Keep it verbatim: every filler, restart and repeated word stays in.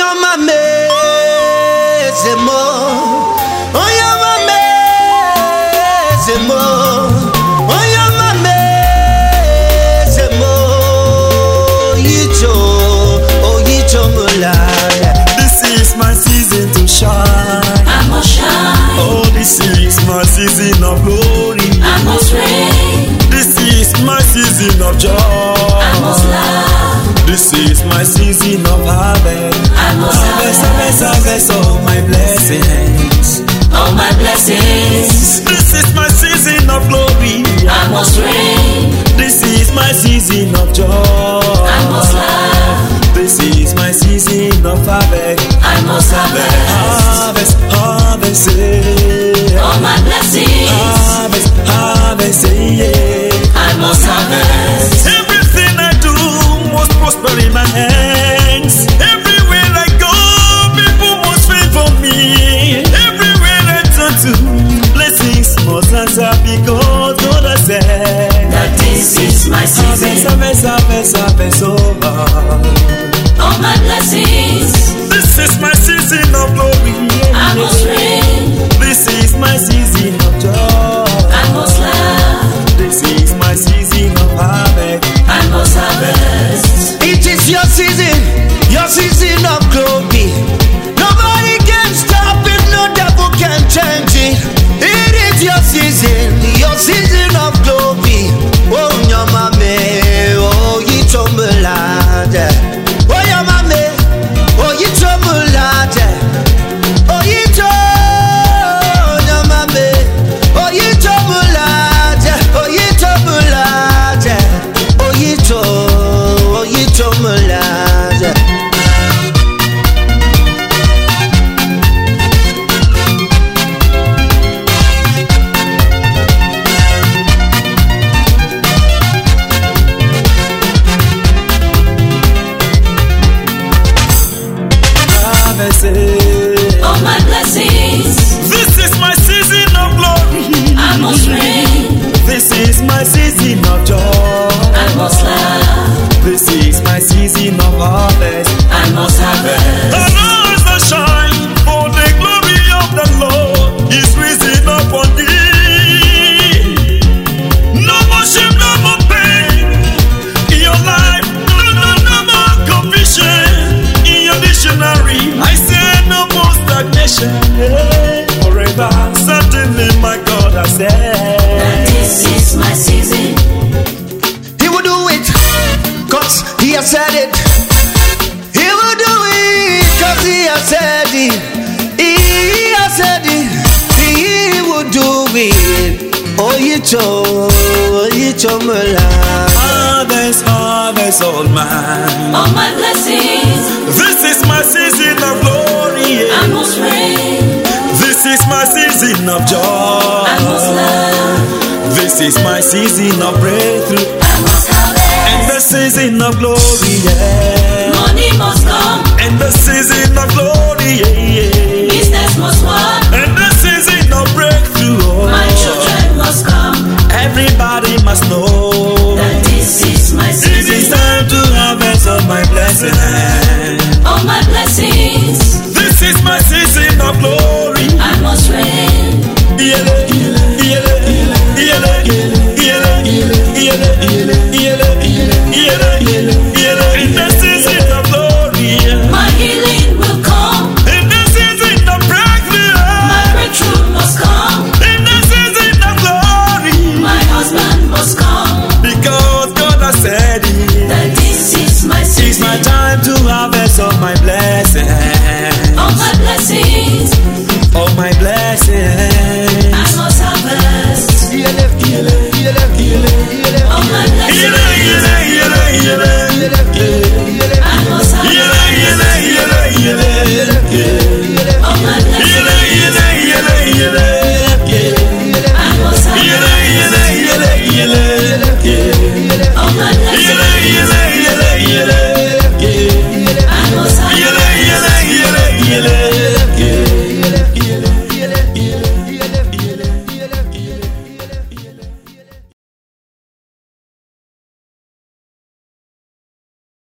Season of glory, I must reign. This is my season of joy, I must love. This is my season of harvest. I must harvest, harvest, harvest all my blessings, all my blessings. This is my season of glory, I must reign. This is my season of joy, I must love. This is my season of harvest. I must Harvest, harvest, harvest, yeah. all my blessings. Harvest, harvest, yeah. I must harvest. Everything I do must prosper in my hands. Everywhere I go, people must favor me. Everywhere I turn to, blessings must answer because God has said that this is my season. Harvest, harvest, harvest, harvest, all my blessings. This is my season of glory. I must reign. This is my season of joy. I must love. This is my season of harvest. I must harvest. It is your season, your season of glory. Nobody can stop it, no devil can change it. It is your season, your season of glory. Oh, your mame, oh, you tumblade. Oh, your mame, oh, you tumblade. Oh, you tumblade. Oh, you tumblade. Oh, you tumblade. Oh, you tumblade. Oh, you tumblade. All my blessings. This is my season of glory. I must reign. This is my season of joy. I must love. This is my season of harvest. I must harvest. Arise and shine, for the glory of the Lord is risen up on thee. No more shame, no more pain in your life. No, no, no more confusion in your dictionary. I say no more stagnation. Yeah. Forever, certainly my God has said that this is my season. He will do it, cause he has said it. He will do it, cause he has said it. He has said it. He will do it. Oh, you told, oh, you told me life. Harvest, harvest, old man. All my blessings. This is my season of glory. I must reign. This is my season of joy. I must love. This is my season of breakthrough. I must harvest. And the season of glory, yeah. Money must come. And the season of glory, yeah, yeah. Business must work. And the season of breakthrough, oh. My children must come. Everybody must know that this is my season. It is time to harvest all my blessings. All my blessings. This is my season of glory. I must reign. Yele, yele, yele, yele, yele, yele, yele, yele. In the season of glory, my healing will come. In the season of breakthrough, my breakthrough must come. In the season of glory, my husband must come. Because God has said it, that this is my season. It's my time to harvest all my blessings. All my blessings. All my blessings. I must harvest. All my blessings. All my blessings.